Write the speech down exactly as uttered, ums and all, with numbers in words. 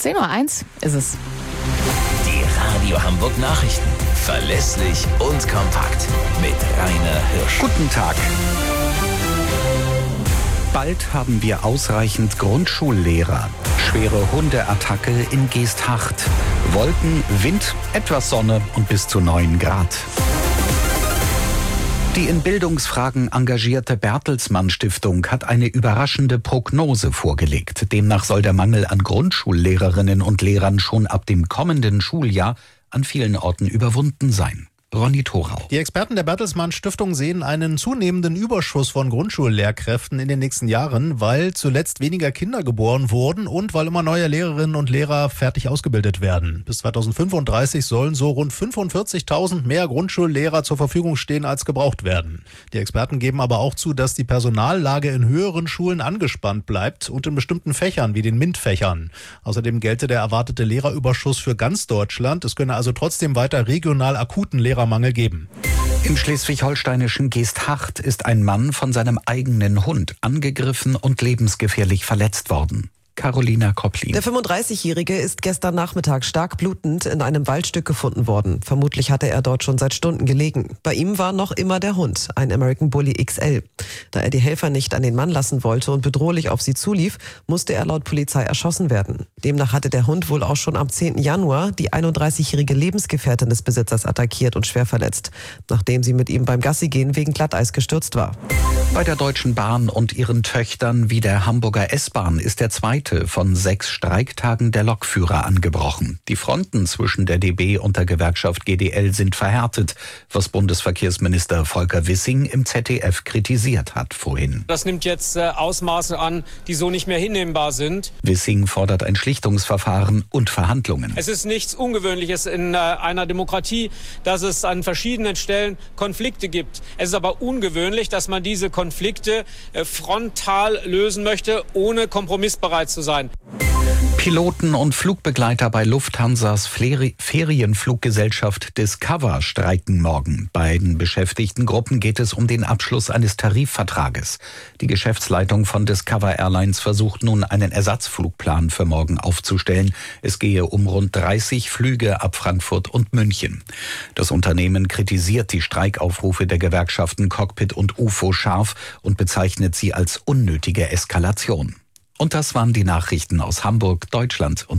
zehn Uhr eins ist es. Die Radio Hamburg Nachrichten. Verlässlich und kompakt. Mit Rainer Hirsch. Guten Tag. Bald haben wir ausreichend Grundschullehrer. Schwere Hundeattacke in Geesthacht. Wolken, Wind, etwas Sonne und bis zu neun Grad. Die in Bildungsfragen engagierte Bertelsmann Stiftung hat eine überraschende Prognose vorgelegt. Demnach soll der Mangel an Grundschullehrerinnen und Lehrern schon ab dem kommenden Schuljahr an vielen Orten überwunden sein. Ronny Thorau. Die Experten der Bertelsmann Stiftung sehen einen zunehmenden Überschuss von Grundschullehrkräften in den nächsten Jahren, weil zuletzt weniger Kinder geboren wurden und weil immer neue Lehrerinnen und Lehrer fertig ausgebildet werden. Bis zweitausendfünfunddreißig sollen so rund fünfundvierzigtausend mehr Grundschullehrer zur Verfügung stehen, als gebraucht werden. Die Experten geben aber auch zu, dass die Personallage in höheren Schulen angespannt bleibt und in bestimmten Fächern wie den MINT-Fächern. Außerdem gelte der erwartete Lehrerüberschuss für ganz Deutschland. Es könne also trotzdem weiter regional akuten Lehrer Mangel geben. Im schleswig-holsteinischen Geesthacht ist ein Mann von seinem eigenen Hund angegriffen und lebensgefährlich verletzt worden. Carolina Kopplin. Der fünfunddreißigjährige ist gestern Nachmittag stark blutend in einem Waldstück gefunden worden. Vermutlich hatte er dort schon seit Stunden gelegen. Bei ihm war noch immer der Hund, ein American Bully X L. Da er die Helfer nicht an den Mann lassen wollte und bedrohlich auf sie zulief, musste er laut Polizei erschossen werden. Demnach hatte der Hund wohl auch schon am zehnten Januar die einunddreißigjährige Lebensgefährtin des Besitzers attackiert und schwer verletzt, nachdem sie mit ihm beim Gassigehen wegen Glatteis gestürzt war. Bei der Deutschen Bahn und ihren Töchtern wie der Hamburger S-Bahn ist der zweite von sechs Streiktagen der Lokführer angebrochen. Die Fronten zwischen der D B und der Gewerkschaft G D L sind verhärtet, was Bundesverkehrsminister Volker Wissing im Z D F kritisiert hat vorhin. Das nimmt jetzt äh, Ausmaße an, die so nicht mehr hinnehmbar sind. Wissing fordert ein Schlichtungsverfahren und Verhandlungen. Es ist nichts Ungewöhnliches in äh, einer Demokratie, dass es an verschiedenen Stellen Konflikte gibt. Es ist aber ungewöhnlich, dass man diese Konflikte äh, frontal lösen möchte, ohne kompromissbereit zu sein. Piloten und Flugbegleiter bei Lufthansas Ferienfluggesellschaft Discover streiken morgen. Beiden beschäftigten Gruppen geht es um den Abschluss eines Tarifvertrages. Die Geschäftsleitung von Discover Airlines versucht nun einen Ersatzflugplan für morgen aufzustellen. Es gehe um rund dreißig Flüge ab Frankfurt und München. Das Unternehmen kritisiert die Streikaufrufe der Gewerkschaften Cockpit und U F O scharf und bezeichnet sie als unnötige Eskalation. Und das waren die Nachrichten aus Hamburg, Deutschland und